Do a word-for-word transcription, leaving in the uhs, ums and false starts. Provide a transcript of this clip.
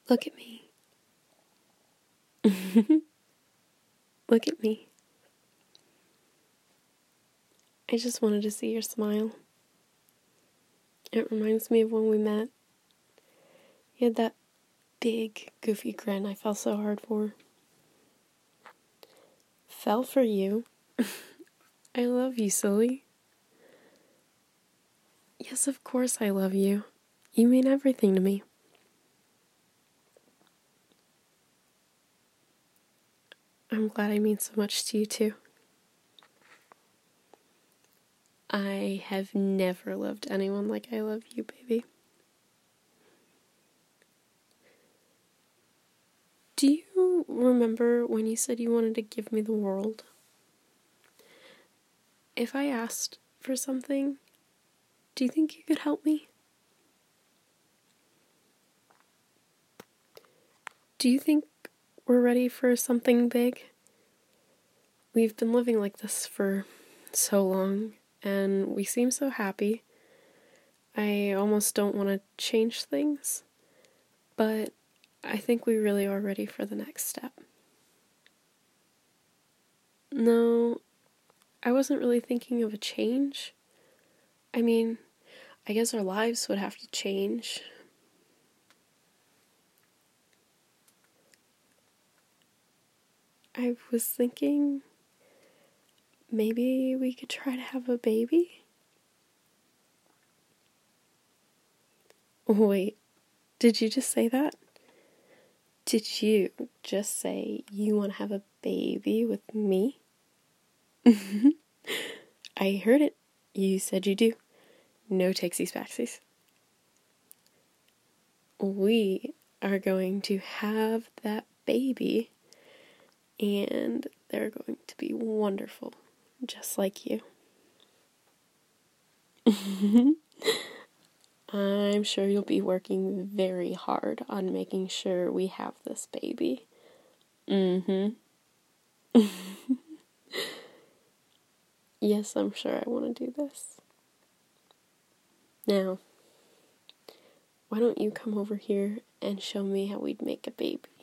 Look at me. Look at me. I just wanted to see your smile. It reminds me of when we met. You had that big, goofy grin I fell so hard for. Fell for you? I love you, silly. Yes, of course I love you. You mean everything to me. I'm glad I mean so much to you, too. I have never loved anyone like I love you, baby. Do you remember when you said you wanted to give me the world? If I asked for something, do you think you could help me? Do you think we're ready for something big? We've been living like this for so long, and we seem so happy. I almost don't want to change things, but I think we really are ready for the next step. No, I wasn't really thinking of a change. I mean, I guess our lives would have to change. I was thinking maybe we could try to have a baby? Wait, did you just say that? Did you just say you want to have a baby with me? I heard it. You said you do. No takesies backsies. We are going to have that baby, and they're going to be wonderful, just like you. I'm sure you'll be working very hard on making sure we have this baby. Mm-hmm. Yes, I'm sure I want to do this. Now, why don't you come over here and show me how we'd make a baby?